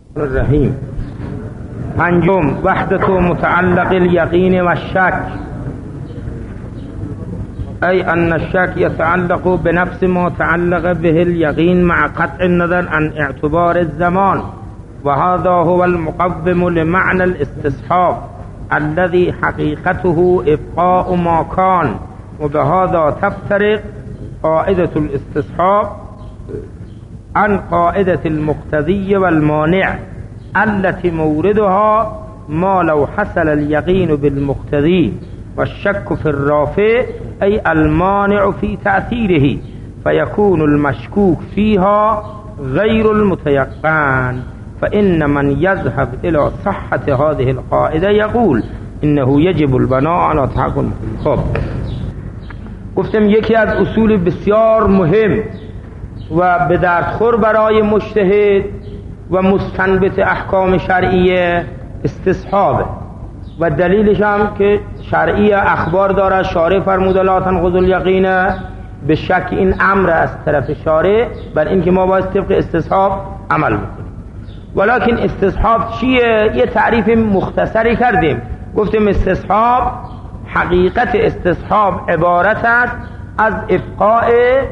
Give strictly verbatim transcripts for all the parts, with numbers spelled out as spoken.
الرحیم. پنجم، وحدت متعلق الیقین و الشک، ای ان الشک یتعلق بنفس ما تعلق به الیقین مع قطع النظر عن اعتبار الزمان، و هذا هو المقوم لمعنى الاستصحاب الذي حقيقته ابقاء ما كان، وبهذا تفترق قاعدة الاستصحاب عن قاعدة المقتضي والمانع التي موردها ما لو حصل اليقين بالمقتضي والشك في الرافع أي المانع في تأثيره، فيكون المشكوك فيها غير المتيقن. فإن من يذهب إلى صحة هذه القاعدة يقول إنه يجب البناء على تحقق. خب گفتم یکی از اصول بسیار مهم و به دردخور برای مجتهد و مستنبط احکام شرعیه استصحابه، و دلیلش هم که شرعیه اخبار داره، شارع فرموده لا تنقض الیقین، به شک این امر از طرف شارع بر اینکه ما باید طبق استصحاب عمل بکنیم. ولکن استصحاب چیه؟ یه تعریف مختصری کردیم، گفتیم استصحاب، حقیقت استصحاب عبارت است از ابقاء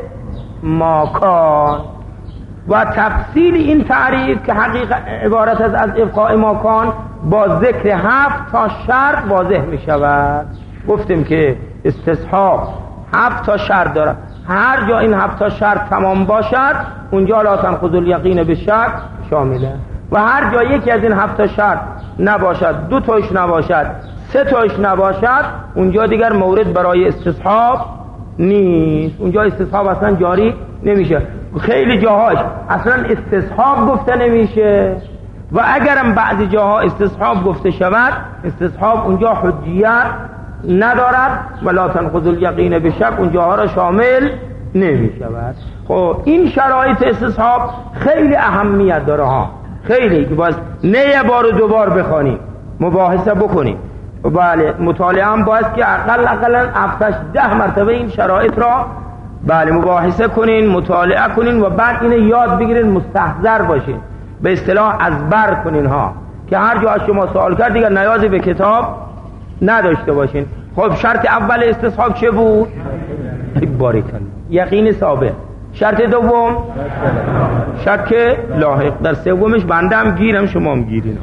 ماکان، و تفصیل این تعریف که حقیقت عبارت است از ابقاء ماکان با ذکر هفت تا شرط واضح می شود. گفتیم که استصحاب هفت تا شرط داره، هر جا این هفت تا شرط تمام باشد اونجا لا تنقض الیقین به شک شامله، و هر جا یکی از این هفت تا شرط نباشد، دو تاش نباشد، سه تاش نباشد، اونجا دیگر مورد برای استصحاب نیست، اونجا استصحاب اصلا جاری نمیشه. خیلی جاهاش اصلا استصحاب گفته نمیشه، و اگرم بعضی جاها استصحاب گفته شود استصحاب اونجا حجیت ندارد و لا تنقض الیقین به شک اونجاها را شامل نمی شود. خب این شرایط استصحاب خیلی اهمیت داره ها، خیلی که باید نه یه بار و دو بار بخوانیم، مباحثه بکنیم. بله مطالعه هم باید که اقل اقلا هفتش ده مرتبه این شرایط را بله مباحثه کنین، مطالعه کنین و بعد اینو یاد بگیرین، مستحضر باشین، به اصطلاح ازبر کنین ها، که هر جا از شما سوال کرد دیگر نیازی به کتاب نداشته باشین. خب شرط اول استصحاب چه بود؟ باریکن یقین ثابت. شرط دوم شک لاحق. در سومش بنده هم گیرم شما هم گیرین.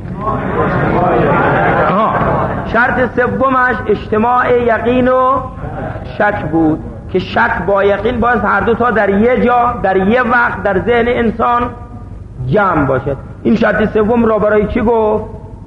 آها. شرط سومش اجتماع یقین و شک بود که شک با یقین باید هر دو تا در یه جا در یه وقت در ذهن انسان جمع باشد. این شرط سوم را برای چی گفت؟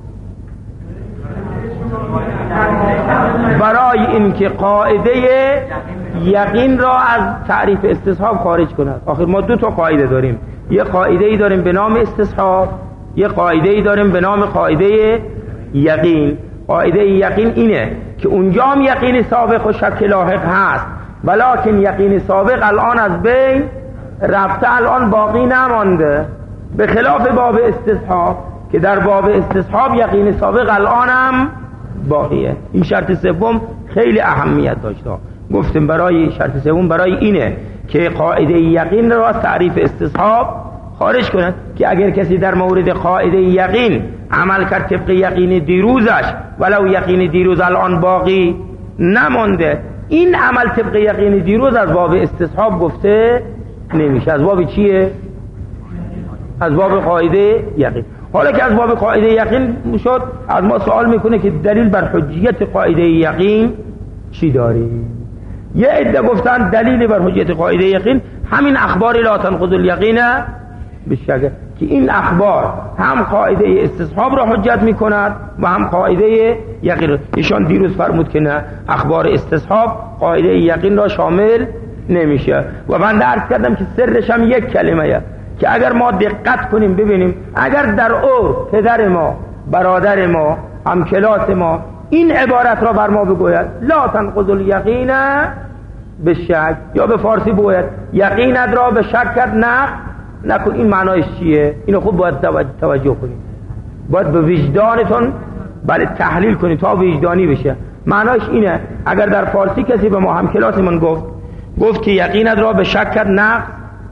برای اینکه قاعده یقین را از تعریف استصحاب خارج کند. آخر ما دو تا قاعده داریم، یه قاعده ای داریم به نام استصحاب، یه قاعده ای داریم به نام قاعده یقین. قاعده یقین اینه که اونجا هم یقین سابق و شک لاحق هست، ولکن یقین سابق الان از بین رفته، الان باقی نمانده، به خلاف باب استصحاب که در باب استصحاب یقین سابق الان هم باقیه. این شرط سوم خیلی اهمیت داشته. گفتم برای شرط سوم برای اینه که قاعده یقین را از تعریف استصحاب خارج کنند، که اگر کسی در مورد قاعده یقین عمل کرد طبق یقین دیروزش، ولو یقین دیروز الان باقی نمانده، این عمل طبق یقین دیروز از باب استصحاب گفته نمیشه. از باب چیه؟ از باب قاعده یقین. حالا که از باب قاعده یقین شد، از ما سوال میکنه که دلیل بر حجیت قاعده یقین چی داریم؟ یه عده گفتن دلیل بر حجیت قاعده یقین همین اخبار لا تنقض الیقین بالشک، که این اخبار هم قاعده استصحاب را حجت میکند و هم قاعده یقین را. ایشان دیروز فرمود که نه، اخبار استصحاب قاعده یقین را شامل نمیشه. و من عرض کردم که سرش هم یک کلمه، که اگر ما دقت کنیم ببینیم، اگر در عرف پدر ما، برادر ما، همکلاس ما این عبارت را بر ما بگوید لا تنقض الیقین به شک، یا به فارسی بگوید یقینت را به شک کرد نه نکن، این معنایش چیه؟ اینو خوب باید توجه کنید، باید به وجدانتون بله تحلیل کنید تا وجدانی بشه. معنایش اینه اگر در فارسی کسی به ما همکلاس من گفت گفت که یقینت را به شک کرد نه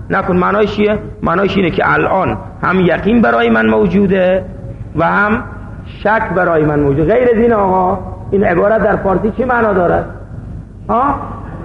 نکن. معنایش چیه؟ معنایش اینه که الان هم یقین برای من موجوده و هم شک برای من موجوده. غیر از این آقا این عبارت در فارسی چی معنا دارد؟ ها؟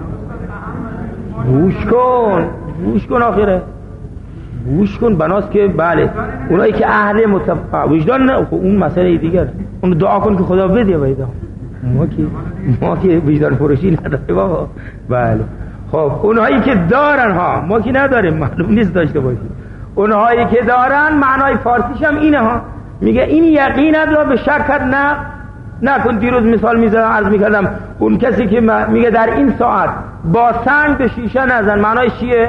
گوش کن گوش کن آخره گوش کن. بناست که بله اونایی که اهل متفق وجدان نه، اون مسئله دیگر، اون دعا کن که خدا بده ویدا. ما که ما که وجدان فروشی نداره بابا. بله خب اونهایی که دارن ها، ما که نداریم، معلوم نیست داشته باشیم. اونهایی که دارن معنای فارسیش هم اینه ها، میگه این یقینت را به شکر نه نکن. دیروز مثال میزدم عرض میکردم اون کسی که میگه در این ساعت با سنگ به شیشه نزن، معنای چیه؟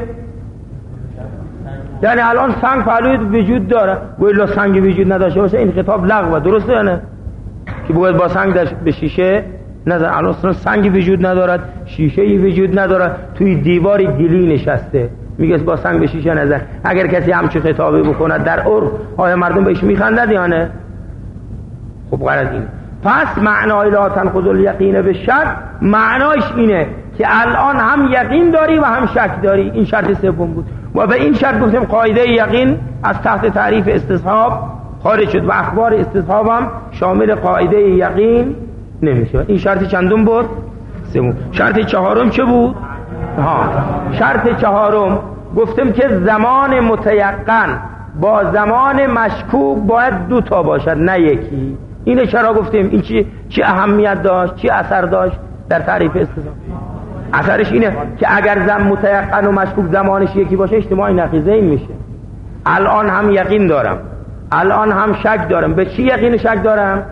یعنی الان سنگ پهلوی وجود داره، گویا سنگ وجود نداشته باشه این خطاب لغوه. درسته یا نه؟ که باید با سنگ به شیشه نزن. الان سنگ وجود ندارد، شیشه ای وجود ندارد، توی دیواری گلی نشسته، میگه با سنگ به شیشه نزن. اگر کسی همچه خطابی بکنه در عرف آیا مردم بهش میخندد یا نه؟ خب غرض اینه. پس معنای لا تنقض الیقین به شک معنایش اینه که الان هم یقین داری و هم شک داری. این شرط سوم بود و به این شرط گفتیم قاعده یقین از تحت تعریف استصحاب خارج شد و اخبار استصحاب هم شامل قاعده یقین نمیشه. این شرط چندم بود؟ سوم. شرط چهارم چه بود؟ ها شرط چهارم گفتم که زمان متیقن با زمان مشکوک باید دو تا باشد نه یکی. اینه چرا گفتیم این چی چی اهمیت داشت، چی اثر داشت در تعریف استصحاب؟ اثرش اینه که اگر زمان متیقن و مشکوک زمانش یکی باشه اجتماع نقیضین میشه. الان هم یقین دارم، الان هم شک دارم. به چی یقین شک دارم؟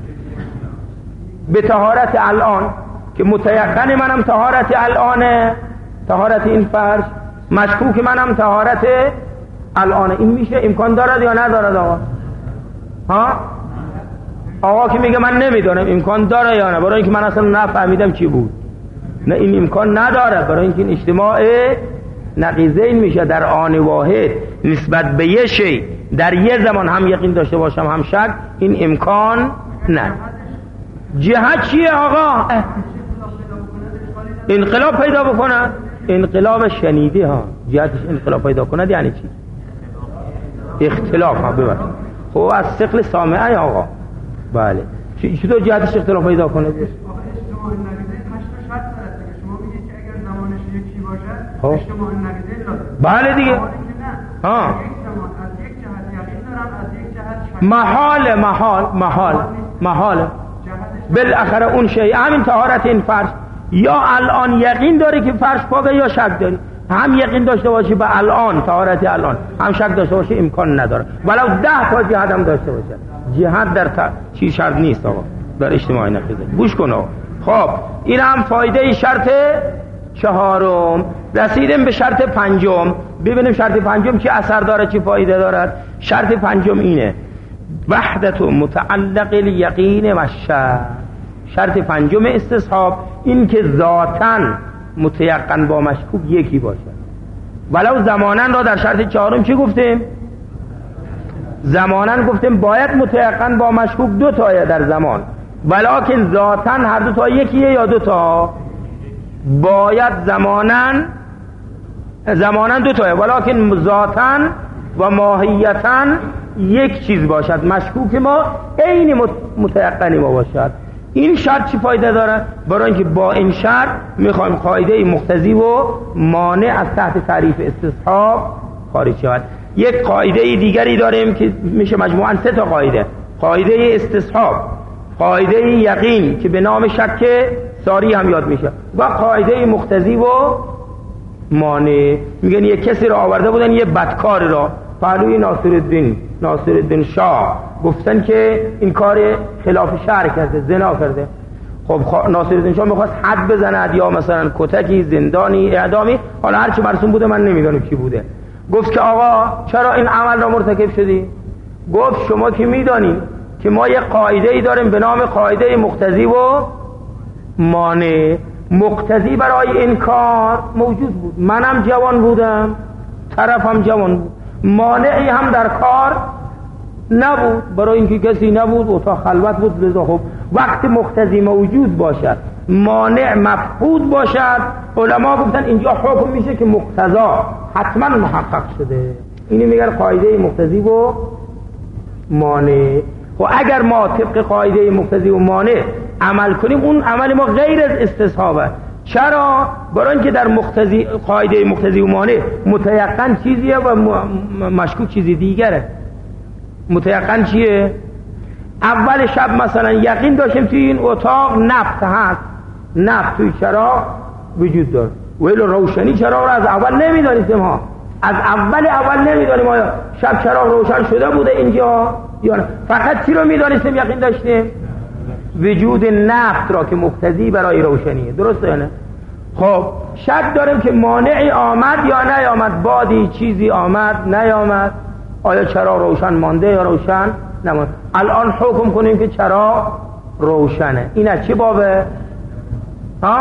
به طهارت الان، که متیقن منم طهارت الانه، طهارت این فرش، مشکوک منم طهارت الانه. این میشه امکان دارد یا ندارد آقا؟ ها؟ آقا که میگه من نمیدونم امکان داره یا نه، برای اینکه من اصلا نفهمیدم چی بود. نه این امکان نداره، برای اینکه این اجتماع نقیضین میشه در آن واحد نسبت به یه شی در یه زمان هم یقین داشته باشم هم شک. این امکان نه. جهت چیه آقا؟ انقلاب پیدا بکنه. انقلاب شنیده ها، جهتش انقلاب پیدا کنه یعنی چی؟ اختلاف ها. ببرد خب از ثقل سامعه آقا. بله چطور جهتش اختلاف پیدا کنه؟ بله دیگه. ها محال محال محال محال بالاخره اون شی همین طهارت این فرش. یا الان یقین داری که فرش پاکه یا شک داری. هم یقین داشته باشی به الان طهارت الان، هم شک داشته باشی امکان نداره ولو ده تا جهت هم داشته باشه. جهت در تا... چی شرط نیست آقا در اجتماع نقیضه. گوش کن آقا. خب این هم فایده شرط چهارم. رسیدیم به شرط پنجم. ببینیم شرط پنجم چی اثر داره، چی فایده دارد. شرط پنجم اینه وحدت متعلق الیقین و الشک. شرط پنجم استصحاب این که ذاتاً متیقن با مشکوک یکی باشد. ولو زمانن را در شرط چهارم چی گفتیم؟ زمانن گفتیم باید متیقن با مشکوک دو تایه در زمان، ولکن ذاتاً هر دو تا یکیه یا دو تا؟ باید زمانن زمانن دو تایه ولکن ذاتاً و ماهیتاً یک چیز باشد. مشکوک ما عین متیقن ما باشد. این شرط چی فایده داره؟ برای اینکه با این شرط میخوایم قاعده مقتضی و مانع از تحت تعریف استصحاب خارج شود. یک قاعده دیگری داریم که میشه مجموعاً سه تا قاعده. قاعده استصحاب، قاعده یقین که به نام شک ساری هم یاد میشه، و قاعده مقتضی و مانع. میگن یک کسی را آورده بودن یه بدکار را پهلوی ناصرالدین ناصرالدین شاه، گفتن که این کار خلاف شرع کرده، زنا کرده. خب ناصرالدین شاه میخواست حد بزند یا مثلا کتکی، زندانی، اعدامی، حالا هرچی مرسوم بوده من نمیدونم کی بوده. گفت که آقا چرا این عمل را مرتکب شدی؟ گفت شما که میدانید که ما یک قاعده ای داریم به نام قاعده مقتضی و مانع. مقتضی برای این کار موجود بود، منم جوان بودم، طرفم جوان بود، مانعی هم در کار نبود برای اینکه کسی نبود، اتاق خلوت بود. لذا خب وقت مقتضی موجود باشد مانع مفقود باشد، علما گفتن اینجا حکم میشه که مقتضا حتما محقق شده. اینی میگن قاعده مقتضی و مانع. و اگر ما طبق قاعده مقتضی و مانع عمل کنیم اون عمل ما غیر از استصحابه. چرا؟ برای اینکه در مقتضی قاعده مقتضی و مانع متیقن چیزیه و مشکوک چیزی دیگره. متیقن چیه؟ اول شب مثلا یقین داشتیم توی این اتاق نفت هست، نفت توی چراغ وجود داره، ولی روشنی چراغ رو از اول نمیدانیم ها، از اول اول نمیدانیم آیا شب چراغ روشن شده بوده اینجا یا نه. فقط چی رو میدانستیم یقین داشتیم؟ وجود نفت را که مقتضی برای روشنیه. درسته یا نه؟ خب شک داریم که مانعی آمد یا نیامد، بادی چیزی آمد نیامد، آیا چراغ روشن مانده یا روشن نماند. الان حکم کنیم که چراغ روشنه. این از چه بابه؟ ها؟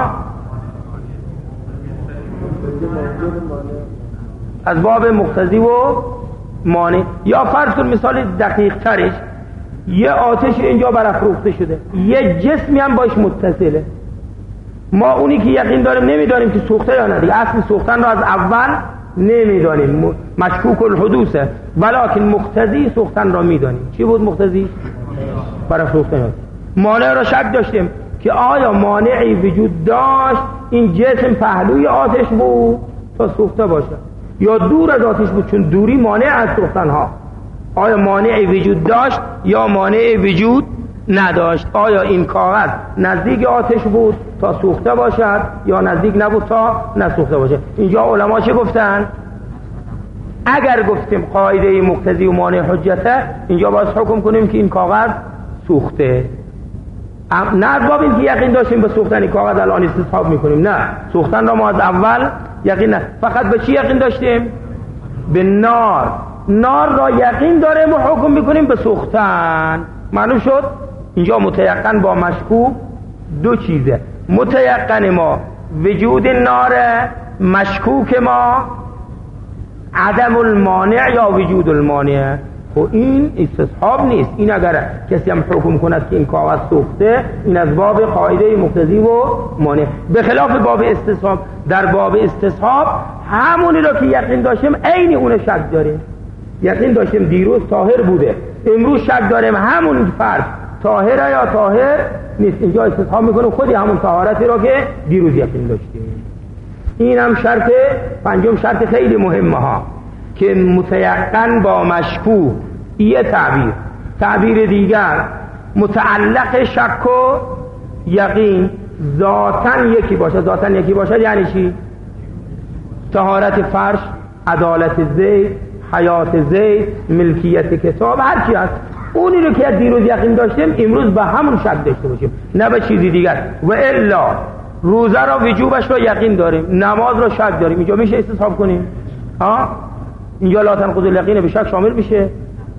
از باب مقتضی و مانع. یا فرض کن مثال دقیق ترش، یه آتش اینجا برافروخته شده، یه جسمی هم باش متصله، ما اونی که یقین داریم نمیدانیم که سوخته یا نه دیگه، اصل سوختن رو از اول نمیدانیم، مشکوک الحدوثه، ولکن مقتضی سوختن را میدانیم. چی بود مقتضی؟ برافروختن. مانع را شک داشتیم که آیا مانعی وجود داشت این جسم پهلوی آتش بود تا سوخته باشه یا دور از آتش بود، چون دوری مانع از سوختن ها. آیا مانعی وجود داشت یا مانعی وجود نداشت؟ آیا این کاغذ نزدیک آتش بود تا سوخته باشد یا نزدیک نبود تا نسوخته باشد؟ اینجا علما چه گفتن؟ اگر گفتیم قاعده مقتضی و مانع حجته، اینجا باید حکم کنیم که این کاغذ سوخته. نه از باب اینکه یقین داشتیم به سوختن این کاغذ الان استصحاب میکنیم، نه، سوختن را ما از اول یقین نه. فقط به چی یقین داشتیم؟ به نار. نار را یقین داریم و حکم میکنیم به سوختن. معلوم شد؟ اینجا متیقن با مشکوک دو چیزه. متیقن ما وجود نار، مشکوک ما عدم المانع یا وجود المانع. خب این استصحاب نیست. این اگر کسی هم حکم کند که این کاغذ سوخته، این از باب قاعده مقتضی و مانع. به خلاف باب استصحاب، در باب استصحاب همونی رو که یقین داشتیم عین اون شک داریم. یقین داشتیم دیروز طاهر بوده، امروز شک داریم همون فرد طاهره یا طاهر نیست. اینجا استصحاب میکنیم خودی همون طهارتی رو که دیروز یقین داشتیم. این هم شرط پنجم، شرط خیلی مهمه ها، که متیقن با مشکوک. یه تعبیر. تعبیر دیگر، متعلق شک و یقین ذاتن یکی باشه. ذاتن یکی باشه یعنی چی؟ طهارت فرش، عدالت زید، حیات زید، ملکیت کتاب، هر چی هست اونی رو که دیروز یقین داشتیم امروز به همون شک داشته باشیم، نه به چیزی دیگر. و الا روزه را وجوبش رو یقین داریم، نماز را شک داریم، اینجا میشه استصحاب کنیم؟ ها؟ اینجا لا تنقض الیقین به شک شامل میشه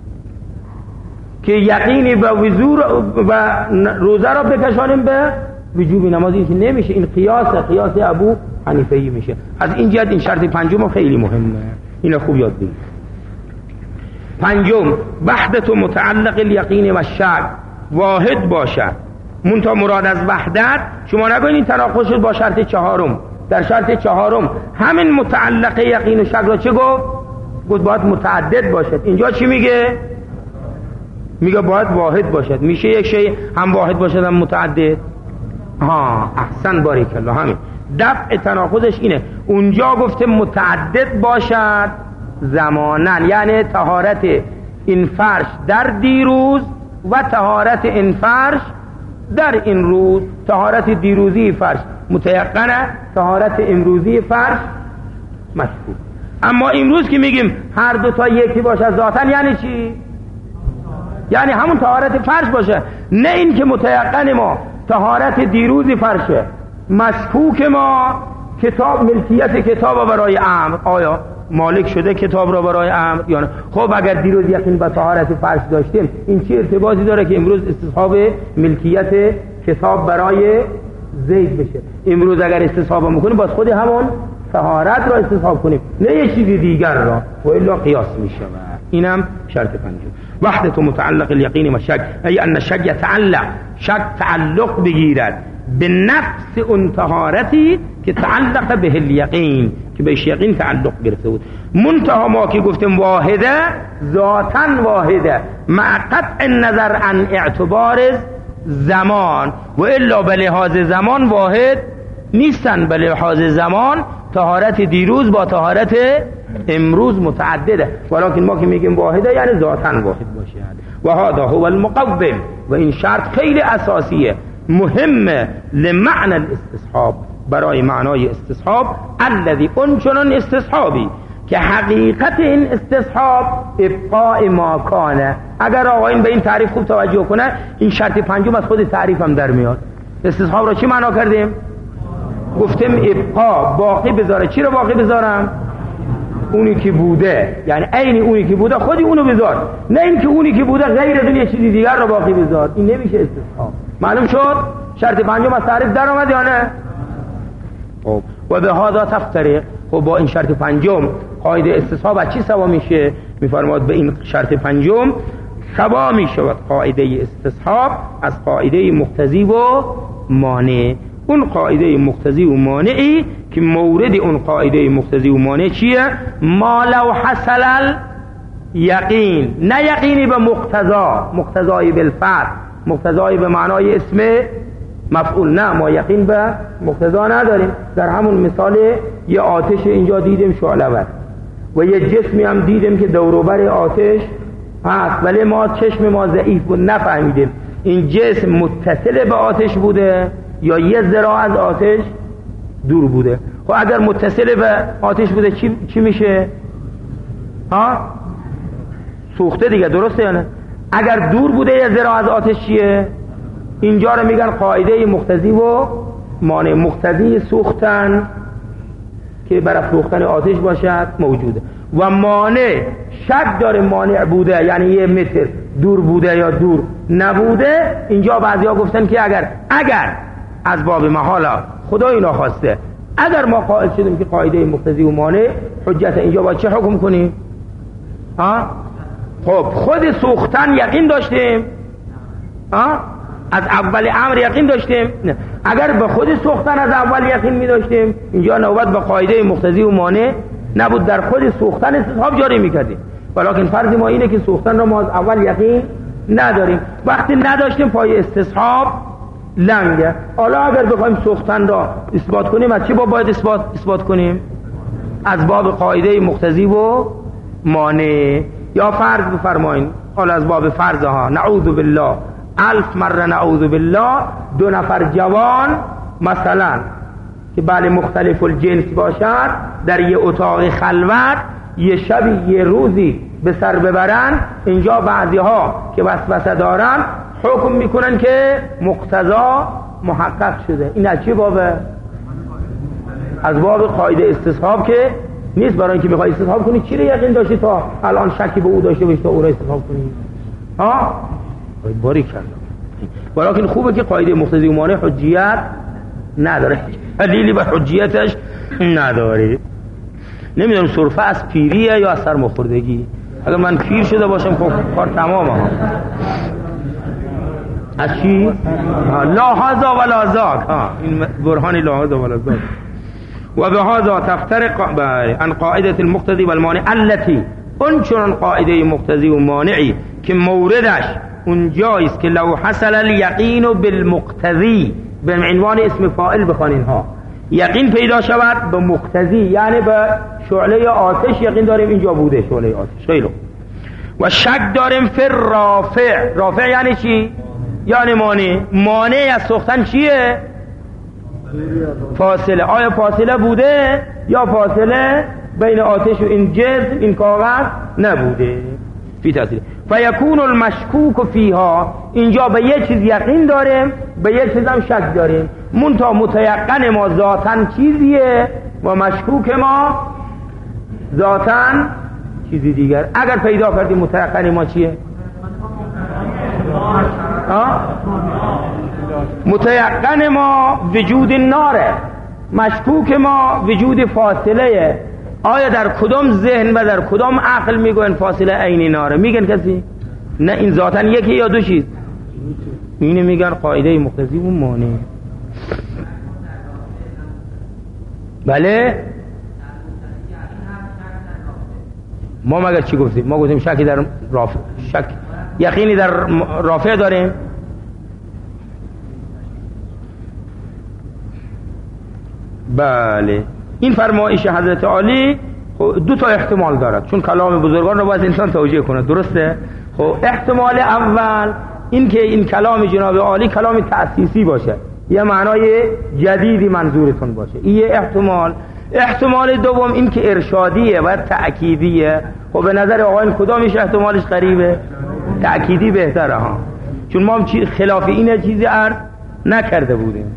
که یقینی به وضو و روزه را بکشانیم به وجوب نماز. این که نمیشه، این قیاس قیاس ابو حنیفه میشه. از این جهت این شرط پنجم خیلی مهمه، اینو خوب یاد بگیرید. پنجم، وحدت متعلق الیقین و شک، واحد باشد. منتها مراد از وحدت شما نگوین این تناقض شد با شرط چهارم. در شرط چهارم همین متعلق یقین و شک را چه گفت؟ گفت باید متعدد باشد. اینجا چی میگه؟ میگه باید واحد باشد. میشه یک شی هم واحد باشد هم متعدد؟ ها، احسن، بارک الله. همین دفع تناقضش اینه. اونجا گفته متعدد باشد زمانن، یعنی طهارت این فرش در دیروز و طهارت این فرش در این روز. طهارت دیروزی فرش متیقنه، طهارت امروزی فرش مشکوک. اما امروز که میگیم هر دو تا یکی باشه ذاتن یعنی چی؟ یعنی همون طهارت فرش باشه، نه این که متیقن ما طهارت دیروزی فرشه، مشکوک ما کتاب، ملکیت کتاب برای امر، آیا مالک شده کتاب را برای امر یا نه. خب اگر دیروز یقین به طهارت فرش داشتیم، این چه ارتباطی داره که امروز استصحاب ملکیت کتاب برای زید بشه؟ امروز اگر استصحاب میکنیم باز خود همون طهارت را استصحاب کنیم، نه یه چیزی دیگر را، و الا قیاس میشه. اینم شرط پنجم. وحدت متعلق الیقین و شک، ای ان شک یتعلق، شک تعلق بگیرد به نفس اون طهارتی که تعلق به الیقین، که بهش یقین تعلق گرفته بود. منتها ما که گفتیم واحده، ذاتاً واحده مع قطع نظر عن اعتبار زمان، و الا به لحاظ زمان واحد نیستن. به لحاظ زمان طهارت دیروز با طهارت امروز متعدده، ولیکن ما که میگیم واحده یعنی ذاتاً واحد باشه. و هذا هو المقوم، و این شرط خیلی اساسیه، مهمه لمعنى الاستصحاب، برای معنای استصحاب. الذي اون چنان استصحابی که حقیقت این استصحاب ابقاء ما کانه. اگر آقایون به این تعریف خوب توجه کنه، این شرط پنجم از خود تعریف هم در میاد. استصحاب را چی معنا کردیم؟ گفتیم ابقا، باقی بذاره. چی رو باقی بذارم؟ اونی که بوده، یعنی عین اونی که بوده خودی اونو بذار، نه این که اونی که بوده غیر از اون یه چیزی دیگر رو باقی بذار. این نمیشه استصحاب. معلوم شد؟ شرط پنجم از تعریف در آمد یا نه؟ خب و به هذا تفترق. خب با این شرط پنجم قاعده استصحاب از چی سوا میشه؟ میفرماد به این شرط پنجم سوا میشود قاعده استصحاب از قاعده مقتضی و مانع. اون قاعده مقتضی و مانعی که مورد اون قاعده مقتضی و مانع چیه؟ ما لو حصل یقین، نه یقینی به مقتضا، مقتضای بالفعل، مقتضای به معنای اسم مفعول، نه، ما یقین به مقتضا نداریم. در همون مثال یه آتش اینجا دیدیم شعله‌ور، و یه جسمی هم دیدیم که دوروبر آتش هست، ولی ما چشم ما ضعیف بود نفهمیدیم این جسم متصل به آتش بوده یا یه ذراع از آتش دور بوده. خب اگر متصل به آتش بوده چی, چی میشه؟ ها؟ سوخته دیگه، درسته یا نه؟ اگر دور بوده یه ذراع از آتش چیه؟ اینجا رو میگن قاعده مقتضی و مانع. مقتضی سوختن که برای سوختن آتش باشد موجوده، و مانع شک داره مانع بوده یعنی یه متر دور بوده یا دور نبوده. اینجا بعضیا گفتن که اگر اگر از باب محاله خدا اینا خواسته، اگر ما قائل شدیم که قاعده مقتضی و مانع حجت، اینجا با چه حکم کنیم؟ ها؟ خب خود سوختن یقین داشتیم، ها؟ از اول امر یقین داشتیم؟ نه. اگر به خود سوختن از اول یقین می داشتیم، اینجا نوبت به قاعده مقتضی و مانع نبود، در خود سوختن استصحاب جاری می کردیم. ولیکن فرض ما اینه که سوختن را ما از اول یقین نداریم، وقتی نداشتیم پای استصحاب لنگه. حالا اگر بخوایم سوختن را اثبات کنیم، از چی با باید اثبات, اثبات کنیم؟ از باب قاعده مقتضی و مانع. یا فرض بفرمایید، حالا از باب فرض ها، نعوذ بالله، الف مره نعوذ بالله، دو نفر جوان مثلا که بله مختلف الجنس باشد در یه اتاق خلوت یه شبی یه روزی به سر ببرن، اینجا بعضی ها که وسوسه دارن حکم میکنن که مقتضا محقق شده. این از چه بابه؟ از باب قاعده استصحاب که نیست. برای اینکه میخوای استصحاب کنی چی رو یقین داشتی تا الان شکی به او داشته باشی تا او را استصحاب کنی؟ ها؟ باری کردم. ولیکن خوبه که قاعده مقتضی و مانع حجیت نداره، دلیلی به حجیتش نداره. نمیدونم صرفه از پیریه یا از سرماخوردگی. اگر من پیر شده باشم خب کار تمامه. از چی؟ لا هذا ولا ذاک. ها این برهان لا هذا ولا ذاک. و به هذا تفترق عن قاعده المقتضی و المانع التي، اون چون قاعده مقتضی و مانعی که موردش اون جایست که لو حصل الیقین بالمقتضی، به عنوان اسم فاعل بخوانین ها، یقین پیدا شود به مقتضی، یعنی به شعله آتش یقین داریم اینجا بوده شعله آتش. خیلی و شک داریم فی رافع. رافع یعنی چی؟ یعنی مانع. مانع از سوختن چیه؟ فاصله. آیا فاصله بوده یا فاصله بین آتش و این جسم این کاغذ نبوده؟ فی تاثیر فیکون المشکوک فیها، اینجا به یه چیز یقین داریم به یه چیز هم شک داریم، منتها متیقن ما ذاتاً چیزیه و مشکوک ما ذاتاً چیزی دیگر. اگر پیدا کردیم متیقن ما چیه؟ متیقن ما وجود ناره، مشکوک ما وجود فاصله. آیا در کدام ذهن و در کدام عقل میگن فاصله عین ناره؟ میگن کسی؟ نه، این ذاتاً یکی یا دو چیز. اینو میگن قاعده مقتضی و مانع. بله ما مگر چی گفتیم؟ ما گفتیم شکی در رافع، شک یقینی در رافع داریم. بله این فرمایش حضرت عالی دو تا احتمال دارد، چون کلام بزرگان رو باید انسان توجیه کنه، درسته؟ خب احتمال اول این که این کلام جناب عالی کلام تأسیسی باشه، یه معنای جدیدی منظورتون باشه، این احتمال. احتمال دوم این که ارشادیه و تأکیدیه. خب به نظر آقایان کدامش احتمالش قریبه؟ تأکیدی بهتره ها، چون ما هم خلاف این چیزی عرض نکرده بودیم.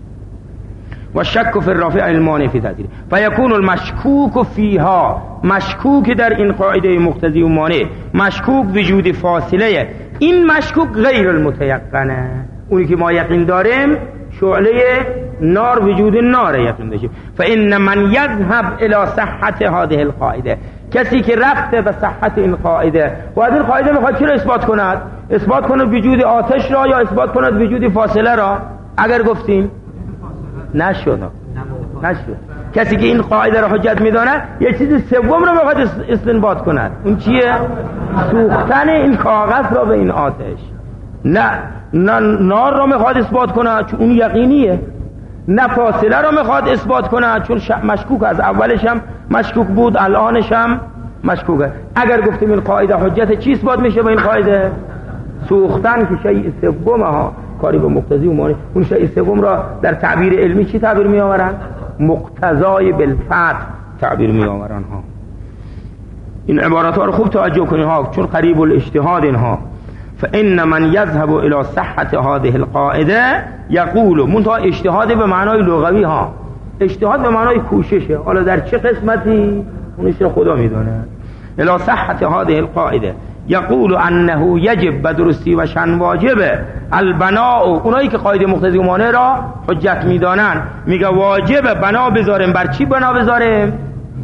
و شک فی الرافع المانع فی تأثیر فیکون المشکوک فیها، مشکوک در این قاعده مقتضی و مانع، مشکوک وجود فاصله، این مشکوک غیر المتیقنه، اونی که ما یقین داریم شعله نار وجود نار یقین داشتیم. فان من یذهب الی صحت هذه القاعده، کسی که رفته به صحت این قاعده و از این قاعده میخواد چی را اثبات کند؟ اثبات کند وجود آتش را یا اثبات کند وجود فاصله را؟ اگر گفتیم نشد نشد کسی که این قاعده را حجت میداند یه چیز سوم را میخواد استنباط کند، اون چیه؟ سوختن این کاغذ را به این آتش. نه نه نار را میخواد اثبات کند چون اون یقینیه، نه فاصله را میخواد اثبات کند چون مشکوک، از اولش هم مشکوک بود الانش هم مشکوکه. اگر گفتیم این قاعده حجت چی اثبات میشه به این قاعده؟ سوختن که شیء سوم ها کاری به مقتضی و مانع. اون شیء سوم را در تعبیر علمی چی تعبیر می آورن؟ مقتضای بالفتح تعبیر می آورن ها. این عبارات ها رو خوب توجه کنید ها، چون قریب الاجتهاد اینها. فإن من يذهب إلى صحة هذه القاعده يقول، منتها اجتهاد به معنای لغوی ها، اجتهاد به معنای کوششه، حالا در چه قسمتی اونش رو خدا میدونه. إلى صحة هذه القاعده یقول انه یجب، بدرستی و شن واجبه، البناء، اونایی که قاعده مقتضی و مانع را حجت میدانن میگه واجبه بنا بذاریم. بر چی بنا بذاریم؟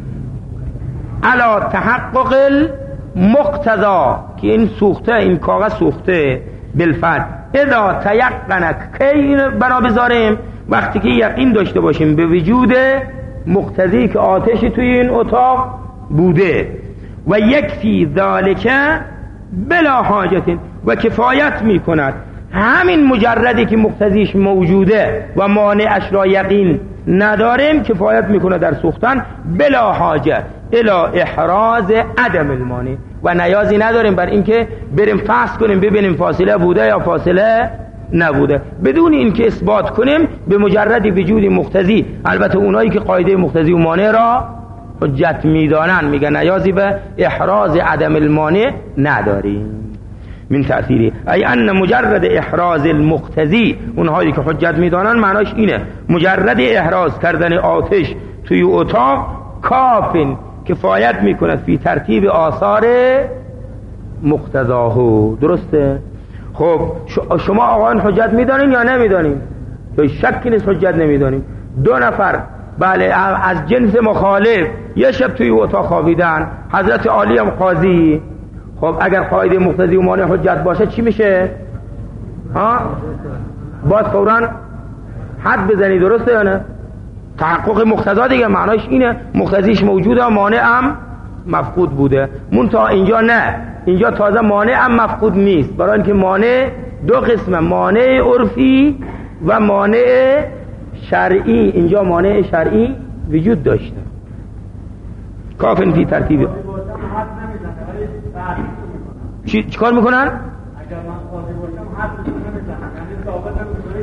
علی تحقق المقتضا، که این سوخته، این کاغذ سوخته بالفعل. اذا تیقنک، کی بنا بذاریم؟ وقتی که یقین داشته باشیم به وجود مقتضی که آتشی توی این اتاق بوده. و یکفی ذالک بلا حاجت، و کفایت می کند همین مجردی که مقتضیش موجوده و مانعش را یقین نداریم، کفایت می کند در سوختن بلا حاجت الی احراز عدم المانع، و نیازی نداریم بر اینکه بریم فحص کنیم ببینیم فاصله بوده یا فاصله نبوده، بدون اینکه اثبات کنیم به مجرد وجود مقتضی. البته اونایی که قاعده مقتضی و مانع را حجت میدانن میگن نیازی به احراز عدم المانع نداریم. من تأثیری ای ان مجرد احراز المقتضی، اونهایی که حجت میدانن معناش اینه مجرد احراز کردن آتش توی اتاق کافین، کفایت میکند فی ترتیب آثار مقتضاهو. درسته؟ خب شما آقایان حجت میدانین یا نمیدانین؟ تو شکی نیست حجت نمیدانین. دو نفر بله از جنس مخالف یه شب توی اتاق خوابیدن، حضرت عالی هم قاضی. خب اگر قاعده مقتضی و مانع حجت باشه چی میشه؟ ها؟ باید فوراً حد بزنی، درسته یا نه؟ تحقق مقتضا دیگه معناش اینه مقتضیش موجوده و مانع هم مفقود بوده. منتها اینجا نه، اینجا تازه مانع هم مفقود نیست، برای اینکه مانع دو قسمه، مانع عرفی و مانع شرعی. اینجا مانع شرعی وجود داشته. کافن فی ترتیب چی چیکار میکنن؟ اگر من قاضی باشم حد نمیزنم، یعنی ثابت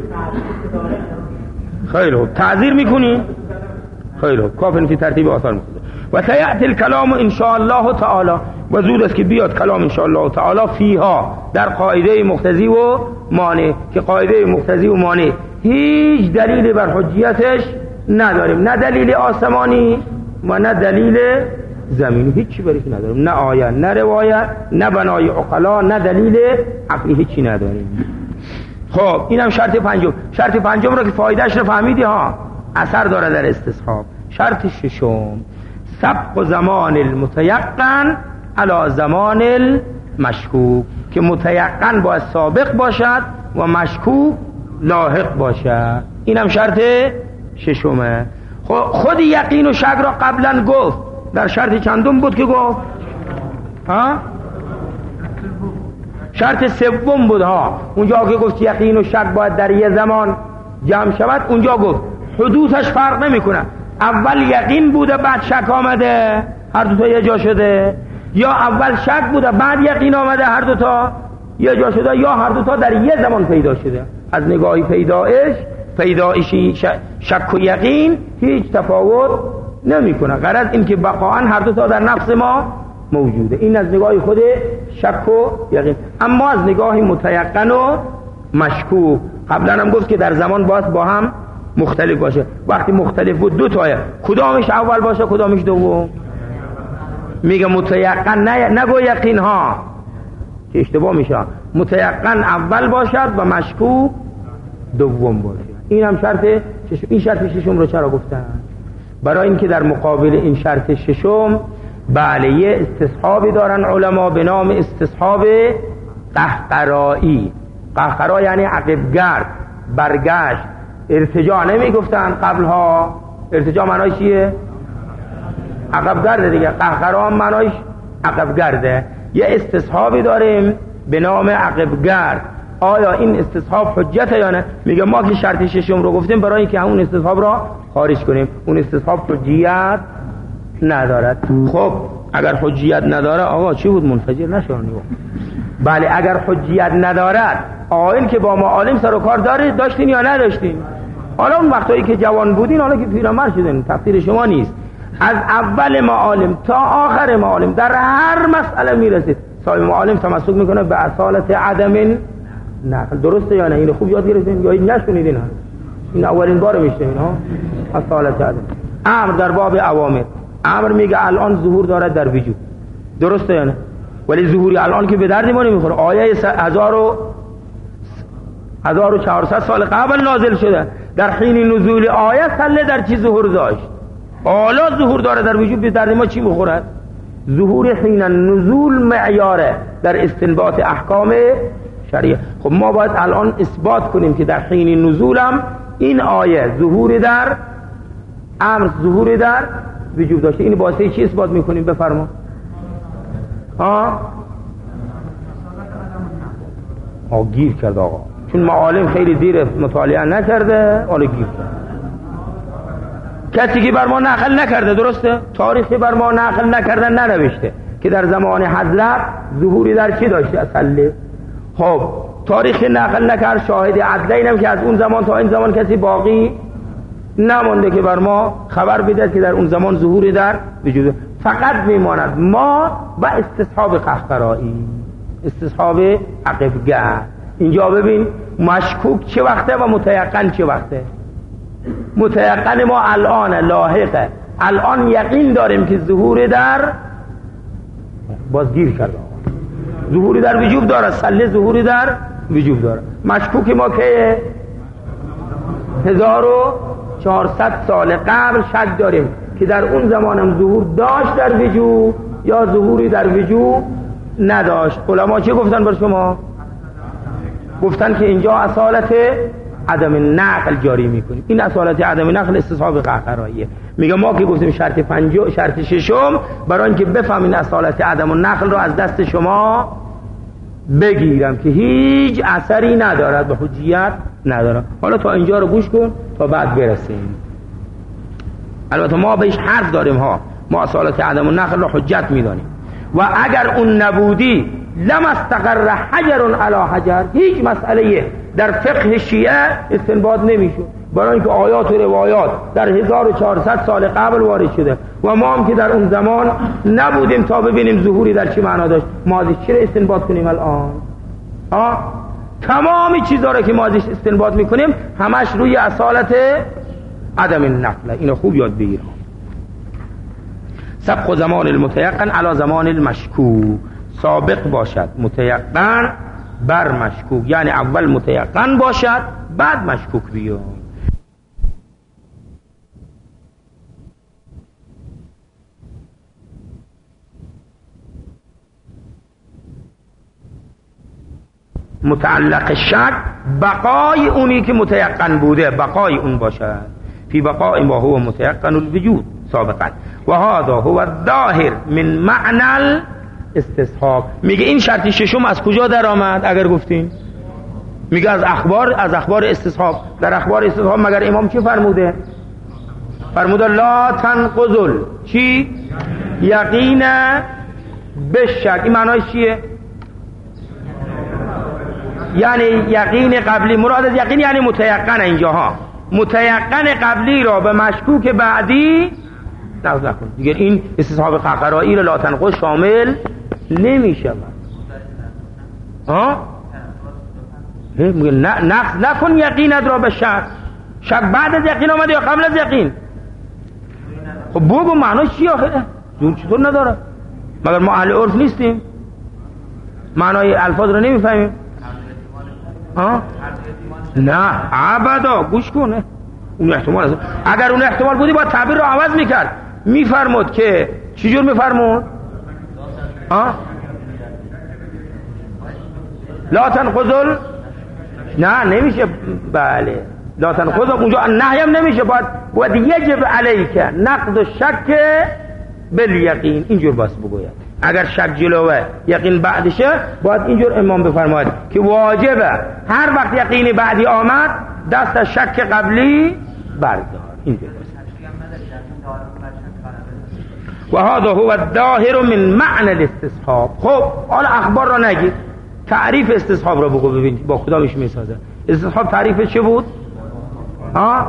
نمیشه. خیلی خوب، تعذیر میکنی؟ خیلی خوب، کافن فی ترتیب آثار میکنه. و سیأتی الکلام ان شاء الله تعالی، و زود است که بیاد کلام ان شاء الله تعالی فیها، در قاعده مقتضی و مانع، که قاعده مقتضی و مانع هیچ دلیل بر حجیتش نداریم، نه دلیل آسمانی و نه دلیل زمینی، هیچی برش نداریم، نه آیه نه روایت نه بنای عقلا نه دلیل عقلی، هیچی نداریم. خب اینم شرط پنجم. شرط پنجم رو که فایدهش رو فهمیدی ها، اثر داره در استصحاب. شرط ششم سبق زمان المتیقن علی زمان المشکوک، که متیقن باید سابق باشد و مشکوک لاحق باشد. اینم شرط ششمه. خود یقین و شک را قبلا گفت، در شرط چندم بود که گفت؟ ها؟ شرط سوم بود ها. اونجا که گفت یقین و شک باید در یه زمان جمع شود، اونجا گفت حدوثش فرق نمیکنه، اول یقین بوده بعد شک آمده، هر دو تا یه جا شده، یا اول شک بوده بعد یقین آمده، هر دو تا یه جا شده، یا هر دو تا در یه زمان پیدا شده. از نگاهی پیدایش پیدایشی شک و یقین هیچ تفاوت نمیکنه، غرض این که بقاءً هر دو تا در نفس ما موجوده. این از نگاه خود شک و یقین. اما از نگاه متیقن و مشکوک قبلا هم گفت که در زمان باید با هم مختلف باشه. وقتی مختلف بود دو تایه، کدامش اول باشه کدامش دوم؟ میگه متیقن، نه نگو یقین ها که اشتباه میشه، متیقن اول باشد و مشکوک دوم باشه. این هم شرط ششم. این شرط ششم رو چرا گفتن؟ برای اینکه در مقابل این شرط ششم بله یه استصحابی دارن علما به نام استصحاب قهقرایی. قهقرا یعنی عقبگرد، برگشت، ارتجاع نمی گفتن قبلها. ارتجاع معنای چیه؟ عقبگرده دیگه. قهقرا هم معنایش عقبگرده. یه استصحابی داریم به نام عقبگرد. آیا این استصحاب حجته یا نه؟ میگه ما که شرط ششم رو گفتیم برای اینکه همون استصحاب را خارج کنیم. اون استصحاب حجیت ندارد. خب اگر حجیت نداره آقا چی بود؟ منفجر نشون. بله اگر حجیت ندارد، آیل که با معالم سر و کار داره داشتین یا نداشتین؟ حالا اون وقتایی که جوان بودین، حالا که پیرمرد شدین تقصیر شما نیست. از اول معالم تا آخر معالم در هر مسئله میرسید صاحب معالم تمسک میکنه به اصالت عدم نقل. درسته یا نه؟ اینو خوب یاد گرفتین یا این نشونیدین؟ این اولین بار میشنین ها اصالت عدم. امر در باب اوامر، امر میگه الان ظهور دارد در وجود، درسته یا نه؟ ولی ظهوری الان که به درد ما نمیخوره. آیه هزار و چهارصد سال قبل نازل شده، در حین نزول آیه سله در چی ظهور داشت؟ حالا ظهور داره در وجود، به درد ما چی میخورد؟ ظهور حین نزول معیاره در استنباط احکام شریعه. خب ما باید الان اثبات کنیم که در حین نزولم این آیه ظهور در امر، ظهور در وجود داشته. این واسه چی اثبات میکنیم؟ بفرما. ها ها گیر کرد آقا، چون معالم خیلی دیر مطالعه نکرده، حالا گیر کرد. کسی که بر ما نقل نکرده، درسته؟ تاریخی بر ما نقل نکرده، ننوشته که در زمان حضرت ظهوری در چی داشته اصله. خب تاریخ نقل نکرد، شاهد عدلین هم که از اون زمان تا این زمان کسی باقی نمانده که بر ما خبر بده که در اون زمان ظهوری در وجود. فقط میماند ما و استصحاب قهقرایی، استصحاب عقبگرد. اینجا ببین مشکوک چه وقته و متیقن چه وقته. متیقن ما الان لاحقه، الان یقین داریم که ظهور در بازگیر کرده، ظهوری در وجود داره، سله ظهوری در وجود داره. مشکوک ما که هزار و چهارصد سال قبل شک داریم که در اون زمانم ظهور داشت در وجود یا ظهوری در وجود نداشت. علما چه گفتن بر شما؟ گفتن که اینجا اصالت عدم نقل جاری میکنیم. این اصالت عدم نقل استصحاب قهقراییه. میگه ما که گفتیم شرط پنجم، شرط ششم برای اینکه بفهمین اصالت عدم نقل رو از دست شما بگیرم که هیچ اثری ندارد و حجیت ندارد. حالا تا اینجا رو گوش کن تا بعد برسیم. البته ما بهش حرف داریم ها، ما اصالت عدم نقل رو حجت میدانیم و اگر اون نبودی لم استقر حجر علی حجر، هیچ مسئله در فقه شیعه استنباط نمیشد، برای اینکه آیات و روایات در هزار و چهارصد سال قبل وارد شده و ما هم که در اون زمان نبودیم تا ببینیم ظهوری در چی معنا داشت. ما ازش چرا استنباط کنیم الان؟ ها تمامی چیزا رو که ما ازش استنباط میکنیم همش روی اصالت عدم نقل. اینو خوب یاد بگیر. سبق زمان المتیقن علی زمان المشکوک، سابق باشد متیقن بر مشکوک، یعنی اول متیقن باشد بعد مشکوک بیاد. متعلق شک بقای اونی که متیقن بوده، بقای اون باشد. فی بقاء ما هو متيقن الوجود سابقا و هذا هو الظاهر من معنى الاستصحاب. میگه این شرط ششم از کجا در آمد اگر گفتین؟ میگه از اخبار، از اخبار استصحاب. در اخبار استصحاب مگر امام چی فرموده؟ فرموده لا تنقض چی؟ یقین بشک. این معنای چیه؟ یعنی یقین قبلی، مراد از یقین یعنی متیقن اینجاها، متیقن قبلی را به مشکوک بعدی نقض نکن. دیگه این استصحاب قهقرایی را لا تنقض شامل نمیشه. ها؟ میگه نقض نکن یقینت را به شک. شک بعد از یقین آمده یا قبل از یقین؟ خب بگو معناش چی آخره؟ جون چطور نداره؟ مگر ما اهل عرف نیستیم؟ معنای الفاظ رو نمیفهمیم؟ ها؟ نه ابدا. گوش کنه اون احتمال است. اگر اون احتمال بودی با تعبیر رو عوض میکرد، میفرمود که چجور میفرمود؟ ها؟ لا تنقضل نه نمیشه. بله لا تنقضل اونجا نهی هم نمیشه، باید باید یجب علیک نقض الشک بالیقین. اینجور بس بگوید. اگر شک جلوه یقین بعدشه باید اینجور امام بفرماید که واجبه هر وقت یقینی بعدی آمد دست از شک قبلی بردار. اینجور بس. و هذا هو الظاهر من معنى الاستصحاب. خب حالا اخبار را نگید، تعریف استصحاب را بگو ببین با کدامش میسازه. استصحاب تعریفش چه بود؟ ها؟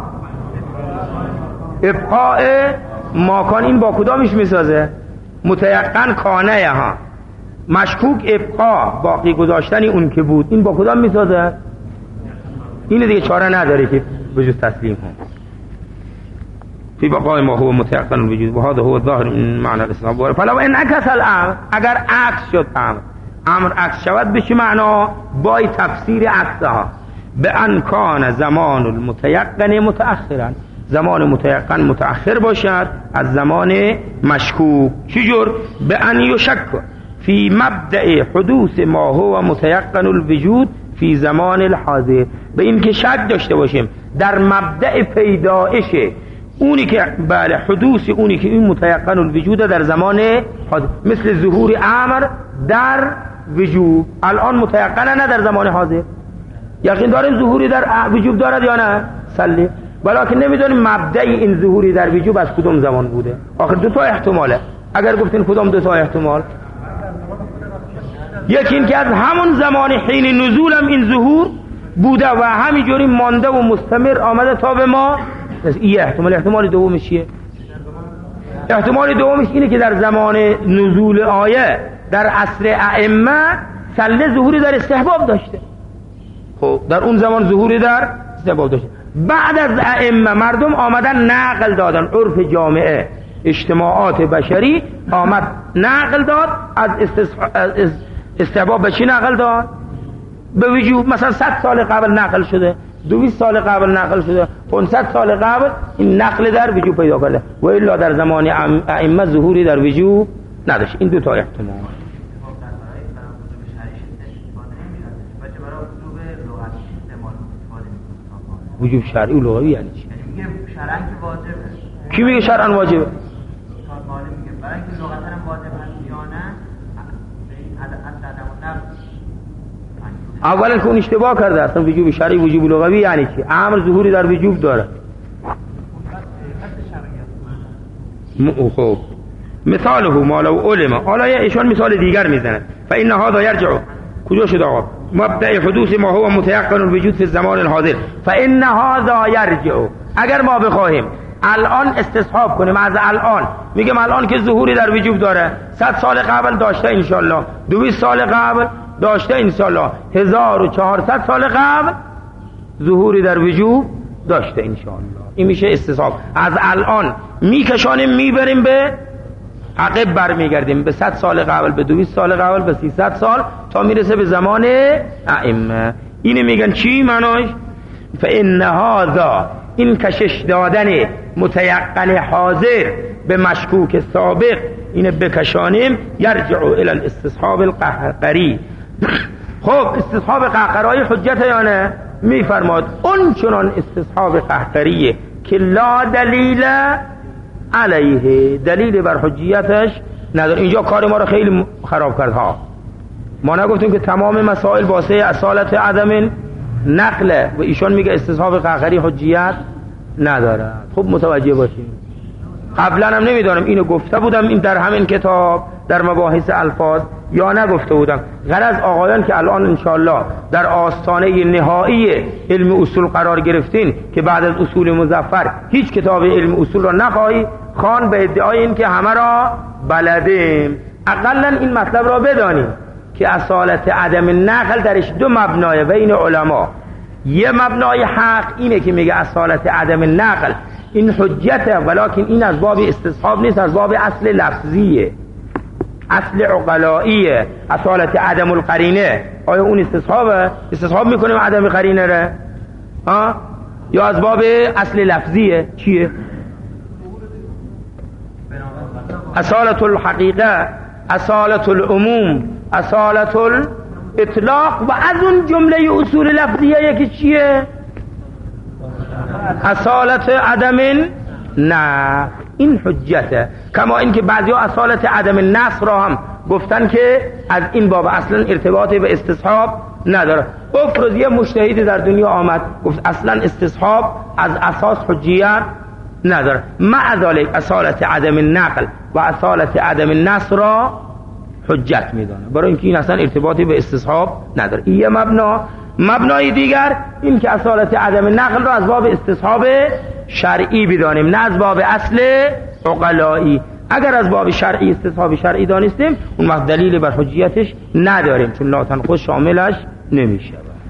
ابقاء ماکان. این با کدامش میسازه؟ متیقن کانه ها، مشکوک ابقا باقی گذاشتنی اون که بود. این با کدام میسازه؟ این دیگه چاره نداره که بجز تسلیم ها. فی بقاء ما هو متيقن الوجود و هذا هو الظاهر من معنى الاستصحاب. فلو انعكس الامر، اگر عکس شد امر، امر عکس شود به چه معنا؟ با تفسیر عکسها به ان کان زمان المتيقن متأخرا، زمان متيقن متأخر باشد از زمان مشکوک. چجور؟ به ان یشک فی مبدأ حدوث ما هو متيقن الوجود فی زمان الحاضر، به این که شک داشته باشیم در مبدأ پیدایش اونی که بله حدوث اونی که این متيقن الوجود در زمان حاضر، مثل ظهور امر در وجوب. الان متيقنه نه در زمان حاضر. یقین داریم ظهوری در وجوب دارد یا نه؟ سلی. ولیکن نمیدونیم مبدأ این ظهوری در وجوب از کدوم زمان بوده. آخر دو تا احتماله. اگر گفتین کدام دو تا احتمال؟ یکی این که از همون زمان حین نزولم این ظهور بوده و همینجوری مانده و مستمر آمده تا به ما. این احتمال. احتمال دومش چیه؟ احتمال دومش اینه که در زمان نزول آیه در عصر ائمه سله ظهوری در استحباب داشته. خب در اون زمان ظهوری در استحباب داشته. بعد از ائمه مردم آمدن نقل دادن، عرف جامعه اجتماعات بشری آمد نقل داد از استحباب به چی نقل داد؟ به وجوب. مثلا صد سال قبل نقل شده، دویست سال قبل نقل شده، پانصد سال قبل این نقل در وجوب پیدا کرده و الا در زمان ائمه ظهوری در وجوب نداشت. این دو تا احتمال. وجوب شرعی و لغوی یعنی چی؟ میگه شرعاً که واجبه. کی میگه شرعاً واجبه؟ مالی میگه برای اینکه لغتاً هم واجب هست یا نه به این اصل عدم نقض. اولا که اون اشتباه کرده. اصلا وجوب شرعی وجوب لغوی یعنی چی؟ امر ظهوری در وجوب داره. خب مثاله ما لو علم. حالا ایشان مثال دیگر میزنه. فإن هذا يرجع کجا شد آقا؟ مبدأ حدوث ما هو متيقن الوجود في الزمان الحاضر. فإن هذا يرجع. اگر ما بخواهیم الان استصحاب کنیم از الان، میگم الان که ظهوری در وجوب داره، صد سال قبل داشته انشالله، دویست سال قبل داشته انشالله، هزار و چهارصد سال قبل ظهوری در وجوب داشته انشالله. این میشه استصحاب. از الان میکشانیم میبریم به عقب برمیگردیم به صد سال قبل، به دویست سال قبل، به سیصد سال تا میرسه به زمان ائمه. اینه میگن چی معناش؟ فإن هذا، این کشش دادن متیقن حاضر به مشکوک سابق، اینه بکشانیم یرجع الى الاستصحاب القهقری. خب استصحاب قهقرایی حجت یا نه؟ میفرماد اون چنان استصحاب قهقریه که لا دلیل علیه، دلیل بر حجیتش نداره. اینجا کار ما رو خیلی خراب کرد ها. ما نگفتیم که تمام مسائل واسه اصالت عدم نقله و ایشان میگه استصحاب قهقری حجیت نداره. خب متوجه باشیم. قبلا هم نمیدانم اینو گفته بودم این در همین کتاب در مباحث الفاظ یا نگفته بودم. غرض آقایان که الان انشاءالله در آستانه نهایی علم اصول قرار گرفتین که بعد از اصول مظفر هیچ کتاب علم اصول را نخواهی خوان به ادعای این که همه را بلدیم، اقلا این مطلب را بدانیم که اصالت عدم نقل درش دو مبنای بین علما. یه مبنای حق اینه که میگه اصالت عدم نقل این حجته، ولکن این از باب استصحاب نیست، از باب اصل لفظیه، اصل عقلائیه. اصالت عدم القرینه آیا اون استصحابه؟ استصحاب میکنیم عدم قرینه ره ها؟ یا از باب اصل لفظیه؟ چیه؟ اصالت الحقیقه، اصالت العموم، اصالت الاطلاق و از اون جمله اصول لفظیه یکی چیه؟ اصالت عدم نه. این حجته. کما اینکه بعضیا اصالت عدم نص را هم گفتن که از این باب اصلا ارتباطی به استصحاب نداره. افرض یه مجتهدی در دنیا آمد گفت اصلا استصحاب از اساس حجیت نداره، مع ذلک اصالت عدم نقل و اصالت عدم نص را حجت میدانه، برای اینکه این اصلا ارتباطی به استصحاب نداره. این یه مبنا. مبنای دیگر این که اصالت عدم نقل را از باب استصحاب شرعی بدانیم، نه از باب اصل عقلایی. اگر از باب شرعی استصحاب شرعی دانستیم اون وقت دلیل بر حجیتش نداریم، چون لا تنقض شاملش نمیشه.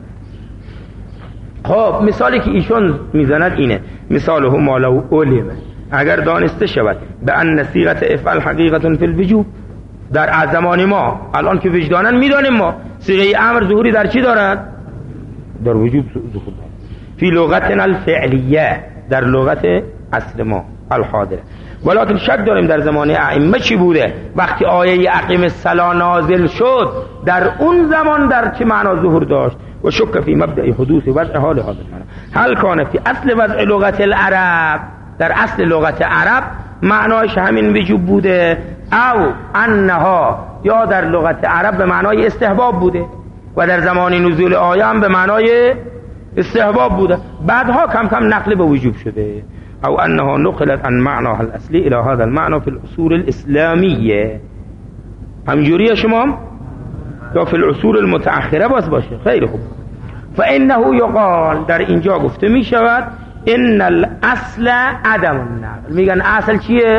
خب مثالی که ایشون میزند اینه، مثاله ما لو علم، اگر دانسته شود به ان صیغه افعل حقیقت فی الوجوب، در زمان ما الان که وجدانن میدانیم ما صیغه امر ظهوری در چی دارد؟ در وجوب ظهور دارد. فی لغتنا الفعلیه، در لغت اصل ما الحاضره. ولکن شک داریم در زمان ائمه چی بوده وقتی آیه اقیم الصلاة نازل شد، در اون زمان در چه معنا ظهور داشت. و شک فی مبدأ حدوث وضع حال هذا المعنى، هل کان فی اصل وضع لغت العرب، در اصل لغت عرب معنایش همین وجوب بوده، او انها، یا در لغت عرب به معنای استحباب بوده و در زمان نزول آیه هم به معنای استحباب بوده، بعدها کم کم نقل به وجوب شده. او انها نقلت عن معناها الاصلی الى هذا المعنى في الاصول الاسلامیه. همجوریه شما یا فی العصور المتأخره باز باشه. خیلی خوب. فانه یقال، در اینجا گفته می شود ان الاصل عدم النقل. میگن اصل چیه؟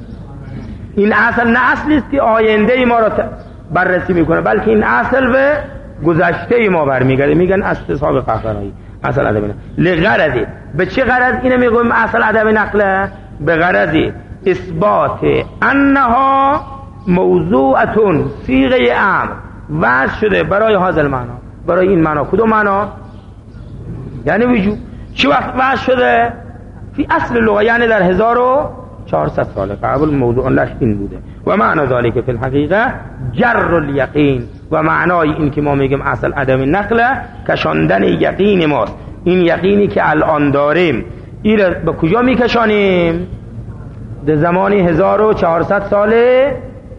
این اصل نه اصلی است که آینده ما را بررسی میکنه، بلکه این اصل به گذشته ما برمیگرده. میگن استصحاب قهقرایی اصل عدم نقل. لغرض، به چه غرض اینو میگیم اصل عدم نقله؟ به غرض اثبات انها موضوعتون صیغه امر وضع شده برای هذا المعنی، برای این معنا. کدوم معنا؟ یعنی وجوب. چه وقت وضع شده؟ فی اصل لغه، یعنی در هزار و چهارصد سال قبل موضوع لش این بوده. و معنی ذالک فی الحقیقه جر الیقین، و معنای این که ما میگیم اصل عدم نقله کشاندن یقین ماست. این یقینی که الان داریم این به کجا میکشانیم؟ در زمانی هزار و چهارصد ساله.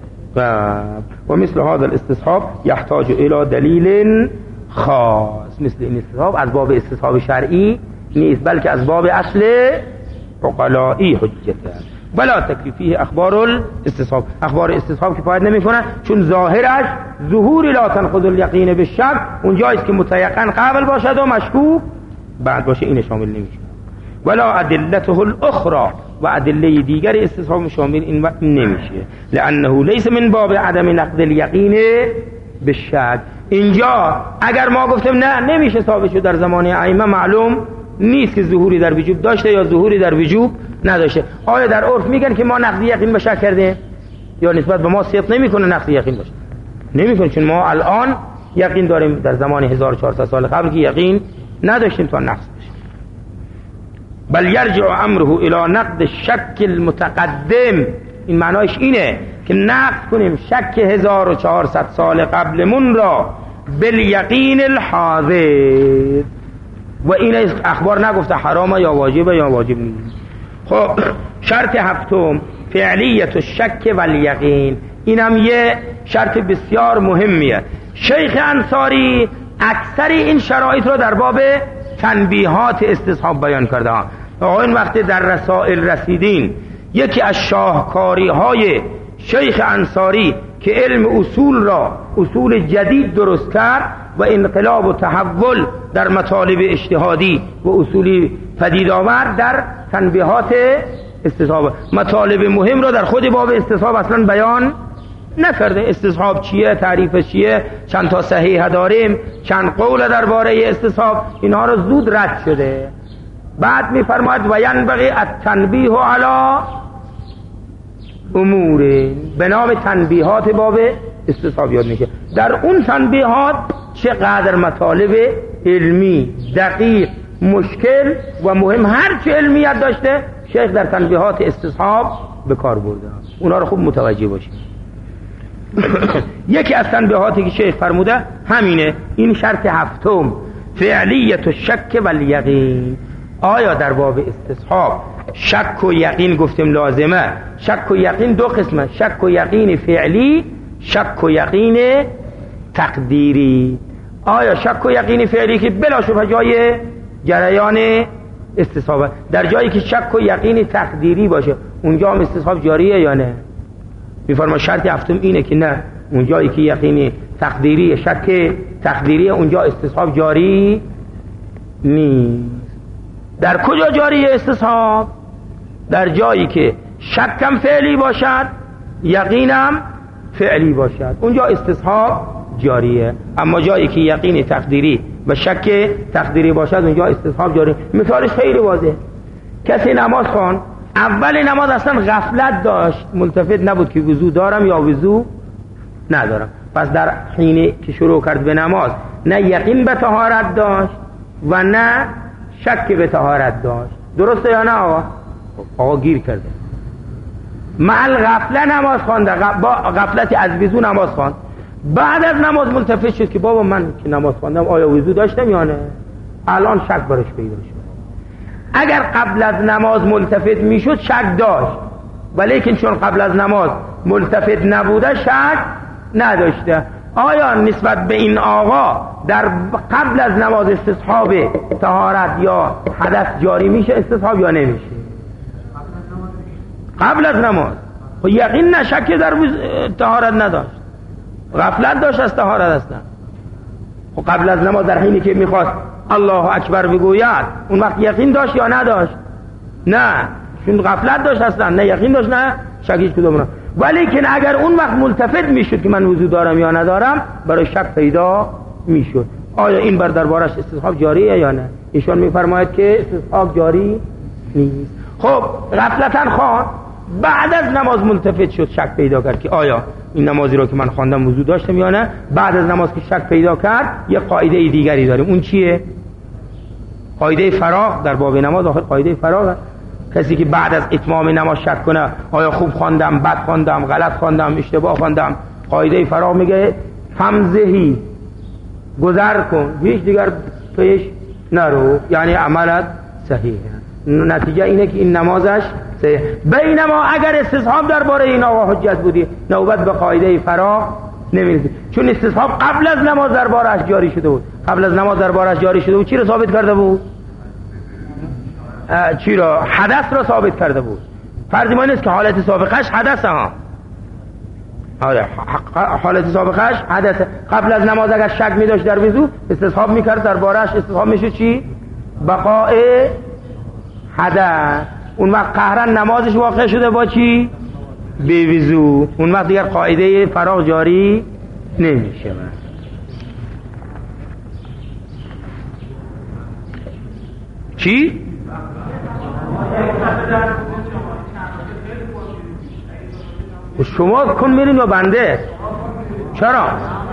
و مثل هذا الاستصحاب یحتاج الى دلیل خاص. مثل این استصحاب از باب استصحاب شرعی نیست، بلکه از باب اصل عقلایی حجت است. ولا تکلیفیه اخبار الاستصحاب، اخبار استصحاب کفایت نمیکنه، چون ظاهرش ظهور لا تنقض الیقین بالشک، اونجاییست که متیقن قبل باشد و مشکوک بعد باشه، این شامل نمیشه. ولا ادلته الاخرى، و ادله دیگر استصحاب شامل این وقت نمیشه، لانه لیس من باب عدم نقض الیقین بالشک. اینجا اگر ما گفتیم نه نمیشه ثابت شد در زمان ائمه، معلوم نیست که ظهوری در وجوب داشته یا ظهوری در وجوب نداشته. آیا در عرف میگن که ما نقض یقین به شک کردیم، یا نسبت به ما صدق نمیکنه نقض یقین باشه؟ نمیکنه، چون ما الان یقین داریم، در زمان هزار و چهارصد سال قبل که یقین نداشتیم تا نقض بشه. بل یرجع امره الى نقد الشک المتقدم. این معنایش اینه که نقض کنیم شک هزار و چهارصد سال قبلمون را بالیقین الحاضر، و این اخبار نگفته حرامه یا واجبه یا واجب نیست. خب شرط هفتم فعلیت الشک و الیقین، اینم یه شرط بسیار مهمیه. شیخ انصاری اکثر این شرایط رو در باب تنبیهات استصحاب بیان کرده ها. این وقتی در رسائل رسیدین یکی از شاهکاری های شیخ انصاری که علم اصول را اصول جدید درست کرد و انقلاب و تحول در مطالب اجتهادی و اصولی پدید آورد در تنبیهات استصحاب. مطالب مهم را در خود باب استصحاب اصلا بیان نکرده. استصحاب چیه، تعریف چیه، چند تا صحیح داریم، چند قول درباره استصحاب، اینها رو زود رد شده. بعد میفرماید و ینبغی التنبیه علی امور، به نام تنبیهات باب استصحاب یاد میشه. در اون تنبیهات چقدر مطالب علمی دقیق مشکل و مهم هر چه علمیت داشته شیخ در تنبیهات استصحاب به کار برده، اونا رو خوب متوجه باشید. یکی از تنبیهاتی که شیخ فرموده همینه، این شرط هفتم فعلیت الشک و الیقین. آیا در باب استصحاب شک و یقین گفتیم لازمه؟ شک و یقین دو قسمه، شک و یقین فعلی، شک و یقین تقدیری. آیا شک و یقین فعلی که بلا شبه جای جریان استصحاب، در جایی که شک و یقین تقدیری باشه اونجا هم استصحاب جاریه یا نه؟ میفرما شرط هفتم اینه که نه، اون جایی که یقین تقدیری شک تقدیری اونجا استصحاب جاری نیست. در کجا جاری استصحاب؟ در جایی که شکم فعلی باشد یقینم فعلی باشد، اونجا استصحاب جاریه. اما جایی که یقین تقدیری و شک تقدیری باشد اونجا استصحاب جاری. مثالش خیلی واضحه. کسی نماز خوان، اول نماز اصلا غفلت داشت، ملتفت نبود که وضو دارم یا وضو ندارم، پس در حین که شروع کرد به نماز نه یقین به طهارت داشت و نه شک به طهارت داشت. درسته یا نه آقا؟ آقا گیر کرده. محل غفله نماز خوانده، با غفلتی از وضو نماز خواند، بعد از نماز ملتفت شد که بابا من که نماز خواندم آیا وضو داشتم یا نه؟ الان شک برش پیدا شد. اگر قبل از نماز ملتفت میشد شک داشت، ولیکن چون قبل از نماز ملتفت نبوده شک نداشته. آیا نسبت به این آقا در قبل از نماز استصحاب طهارت یا حدث جاری میشه استصحاب یا نمیشه؟ قبل از نماز و یقین نشک در طهارت نداشت، غفلت داشت از طهارت هستن. و قبل از نماز در حینی که میخواست الله اکبر بگوید اون وقت یقین داشت یا نداشت؟ نه، چون غفلت داشت اصلا، نه یقین داشت نه شکیش کدوم نه. ولیکن اگر اون وقت ملتفت میشد که من وضو دارم یا ندارم برای شک پیدا میشد. آیا این بر دربارش استصحاب جاریه یا نه؟ ایشان میفرماید که استصحاب جاری نیست. خب غفلتاً خوان، بعد از نماز ملتفت شد شک پیدا کرد که آیا این نمازی رو که من خواندم وضو داشتم یا نه. بعد از نماز که شک پیدا کرد یه قاعده دیگری داریم، اون چیه؟ قاعده فراغ. در باب نماز آخر قاعده فراغ، کسی که بعد از اتمام نماز شک کنه آیا خوب خواندم، بد خواندم، غلط خواندم، اشتباه خواندم، قاعده فراغ میگه فمزهی، گذر کن، هیچ دیگر پیش نرو، یعنی عملت صحیحه. نتیجه اینه که این نمازش صحیح. بینما اگر استصحاب درباره این آقا حجت بودی نوبت به قاعده فراغ نمیرسید، چون استصحاب قبل از نماز دربارش جاری شده بود. قبل از نماز دربارش جاری شده بود چی رو ثابت کرده بود؟ چی را؟ حدث را ثابت کرده بود. فرض ما نیست که حالت سابقش حدث ها. آره حالت سابقش حدث. قبل از نماز اگر شک می داشت در وضو استصحاب میکرد دربارش، استصحاب میشه چی؟ بقاء حدث. اون وقت قهرن نمازش واقع شده با چی؟ به وضو. اون وقت دیگر قاعده فراغ جاری نمیشه. چی؟ شما کن میرین یا بنده؟ چرا؟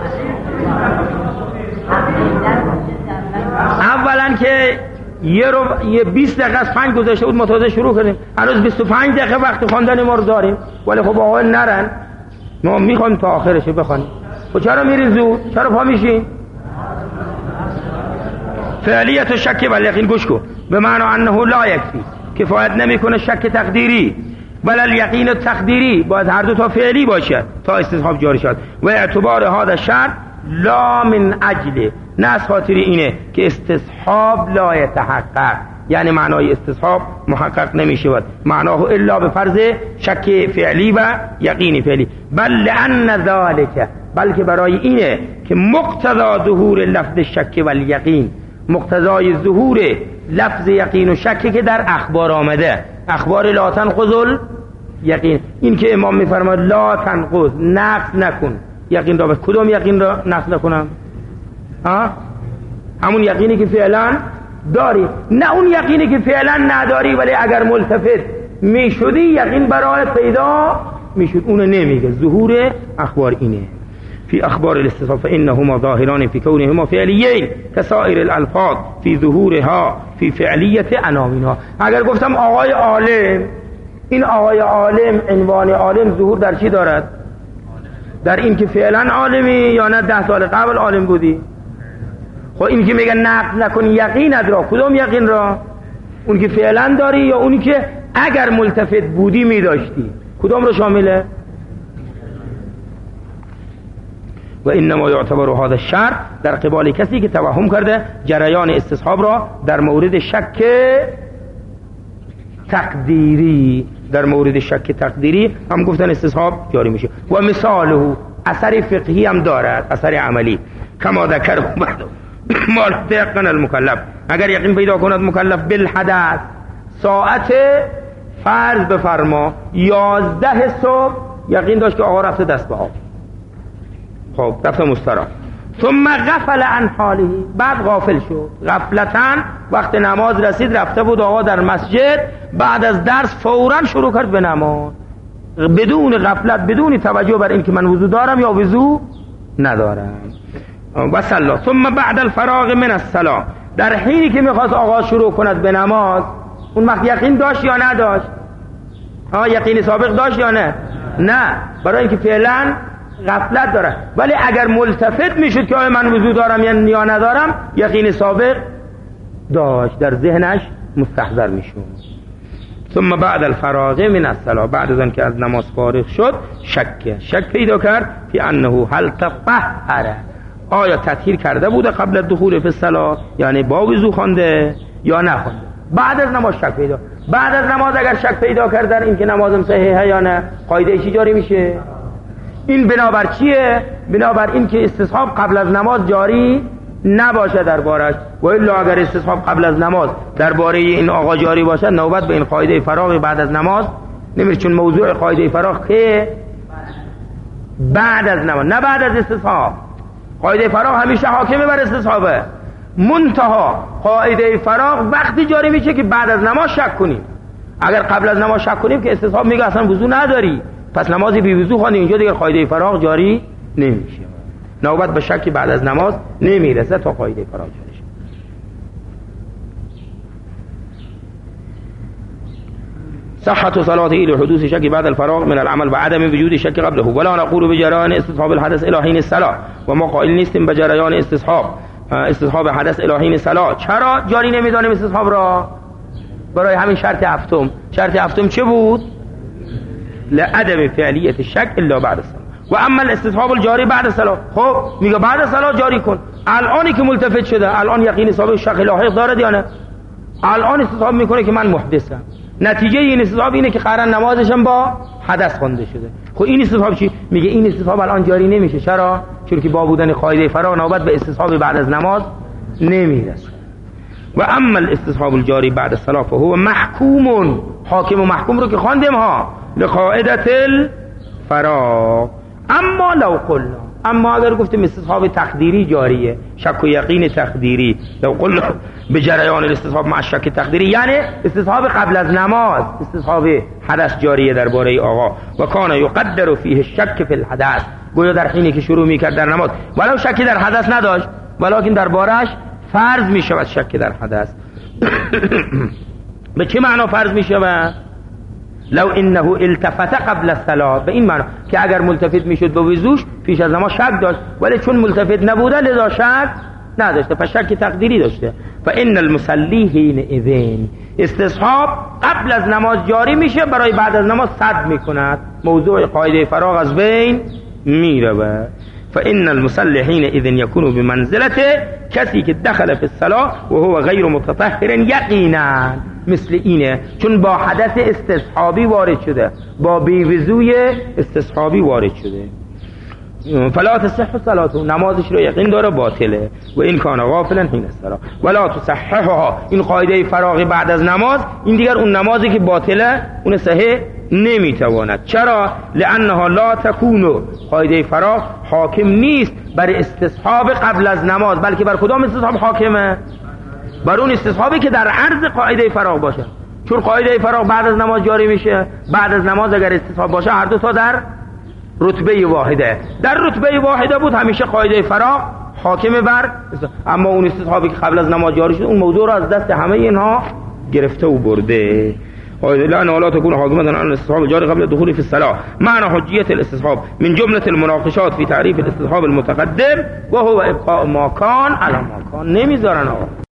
اولا که یه رو یه بیست دقیقه از پنج گذاشته بود ما تازه شروع کردیم، هنوز بیست و پنج دقیقه وقت خواندن ما رو داریم، ولی خب آقا نرن، ما میخوایم تا آخرش بخونیم. خب چرا میری زود؟ چرا پا میشین؟ فعلیت شک و الیقین گوش کن، به معنی انه لا یکفی، کفایت نمیکنه شک تقدیری، بل الیقین تقدیری، باید هر دو تا فعلی باشه تا استصحاب جاری شد. و اعتبار هذا شرط لا من اجل، نه از خاطر اینه که استصحاب لا یتحقق، یعنی معنای استصحاب محقق نمیشود، معناه الا به فرض شک فعلی و یقین فعلی، بل لان ذلك، بلکه برای اینه که مقتضا ظهور لفظ شک و الیقین، مقتضای ظهور لفظ یقین و شکی که در اخبار آمده، اخبار لا تنقض یقین، این که امام میفرماید لا تنقض، نقض نکن یقین را. به کدوم یقین را نقض نکنم؟ ها؟ همون یقینی که فعلا داری، نه اون یقینی که فعلا نداری ولی اگر ملتفت میشدی یقین برای پیدا میشد، اونو نمیگه. ظهور اخبار اینه. فی اخبار الاستصحاب فانهما ظاهران فی کونهما فعلیین کسائر الالفاظ فی ظهورها فی فعلیت عناوینها. اگر گفتم آقای عالم، این آقای عالم، عنوان عالم ظهور در چی دارد؟ در این که فعلا عالمی یا نه ده سال قبل عالم بودی؟ خب این که میگن نقل نکن یقین را، کدوم یقین را؟ اون که فعلا داری یا اونی که اگر ملتفت بودی میداشتی؟ کدوم رو شامله؟ و انما یعتبر هذا الشرط در قبال کسی که توهم کرده جریان استصحاب را در مورد شک تقدیری، در مورد شک تقدیری هم گفتن استصحاب جاری میشه. و مثاله اثر فقهی هم دارد، اثر عملی، کما ذکر بعد ما تيقن المکلف، اگر یقین پیدا کند مکلف بالحدث، ساعت فرض بفرما یازده صبح یقین داشت که آقا رفته دست به آب، خب رفته مستراح، ثم غفل عن حاله، بعد غافل شد غفلتاً، وقت نماز رسید رفته بود آقا در مسجد، بعد از درس فوراً شروع کرد به نماز بدون غفلت، بدون توجه بر این که من وضو دارم یا وضو ندارم. و صلا ثم بعد الفراغ من الصلاة، در حینی که میخواست آقا شروع کند به نماز، اون وقت یقین داشت یا نداشت؟ ها یقین سابق داشت یا نه؟ نه، برای اینکه فعلا غفلت داره، ولی اگر ملتفت میشد که آیا من وضو دارم یا ندارم، یقین سابق داشت، در ذهنش مستحضر میشون. ثم بعد الفراغ من الصلاة، بعد از آن که از نماز فارغ شد شک شک پیدا کرد فی انه هل تطهر، آیا تطهیر کرده بوده قبل الدخول فی الصلاة، یعنی با وضو خوانده یا نخوانده. بعد از نماز شک پیدا، بعد از نماز اگر شک پیدا کرد در این که نمازم صحیحه یا نه، قاعده چی جاری میشه؟ این بنابر چیه؟ بنابر این که استصحاب قبل از نماز جاری نباشه دربارش، و الا اگر استصحاب قبل از نماز درباره این آقا جاری باشه، نوبت به این قاعده فراغ بعد از نماز نمیره، چون موضوع قاعده فراغ که بعد از نماز، نه بعد از استصحاب. قاعده فراغ همیشه حاکمه بر استصحابه، منتها قاعده فراغ وقتی جاری میشه که بعد از نماز شک کنیم. اگر قبل از نماز شک کنیم که استصحاب میگه اصلا وضو نداری، پس نمازی بی وضو خوانی، اینجا دیگه قاعده فراغ جاری نمیشه، نوبت به شک بعد از نماز نمیرسه تا قاعده فراغ جاری شه. صحة صلاته لحدوث شك بعد الفراغ من العمل و عدم وجود شك قبله، ولا نقول بجریان استصحاب الحدث الى حین الصلاة، و ما قائل نیستیم به جریان استصحاب استصحاب حدث الى حین الصلاة. چرا جاری نمیدانیم استصحاب را؟ برای همین شرط هفتم. شرط هفتم چه بود؟ لعدم فعلیت الشک الا بعد الصلاة. و اما الاستصحاب الجاری بعد الصلاة، خب میگه بعد الصلاة جاری کن. الانی که ملتفت شده، الان یقین سابق شک لاحق دارد یا نه؟ الان استصحاب میکنه که من محدثم، نتیجه این استصحاب اینه که قرار نمازشم با حدث خوانده شده. خب این استصحاب چی؟ میگه این استصحاب الان جاری نمیشه. چرا؟ چون که با بودن قاعده فراغ نوبت به استصحاب بعد از نماز نمیرسه. و اما الاستصحاب الجاری بعد الصلاة فهو محکوم، حاکم و محکوم رو که خواندیم ها، لقاعدة الفراغ. اما لو قلنا، اما اگر گفتیم استصحاب تقدیری جاریه، شک و یقین تقدیری، لو قلنا به جریان الاستصحاب مع شک تقدیری، یعنی استصحاب قبل از نماز، استصحاب حدث جاریه درباره آقا. و کان یقدر فیه الشک فی الحدث، گویا در حینی که شروع میکرد در نماز ولو شکی در حدث نداشت، ولکن دربارش فرض میشود شک در حدث. به چه معنا فرض میشود؟ لو انه التفت قبل الصلاة، به این معنی که اگر ملتفت میشد به وضوش پیش از نماز شک داشت، ولی چون ملتفت نبوده لذا شک نداشته، پس شک تقدیری داشته. فان المصلی حین اذن، استصحاب قبل از نماز جاری میشه، برای بعد از نماز صد میکند، موضوع قاعده فراغ از بین میره. فان المصلی حین اذن یکون بمنزلته، کسی که دخل فی الصلاه و هو غیر متطهر یقینا، مثل اینه، چون با حدث استصحابی وارد شده، با بیوضوی استصحابی وارد شده. فلا تصح صلاته، نمازش رو یقین داره باطله. و این کان غافلا حین الصلاه ولا تصححها، این قاعده فراغ بعد از نماز، این دیگر اون نمازی که باطله اون صحیح نمیتواند. چرا؟ لانها لا تکون، قاعده فراغ حاکم نیست بر استصحاب قبل از نماز، بلکه بر کدام استصحاب حاکمه؟ بر اون استصحابی که در عرض قاعده فراغ باشه. چون قاعده فراغ بعد از نماز جاری میشه، بعد از نماز اگر استصحاب باشه هر دو تا در رتبه واحده، در رتبه واحده بود همیشه قاعده فراغ حاکم بر، اما اون استصحابی که قبل از نماز جاری شد اون موضوع رو از دست همه اینها گرفته و برده. قاعده لا لا تكون حاكمة على الاستصحاب الجاري قبل الدخول في الصلاة. معنى حجية الاستصحاب من جملة المناقشات في تعريف الاستصحاب المتقدم وهو ابقاء ما كان على ما كان. نمیذارن آقا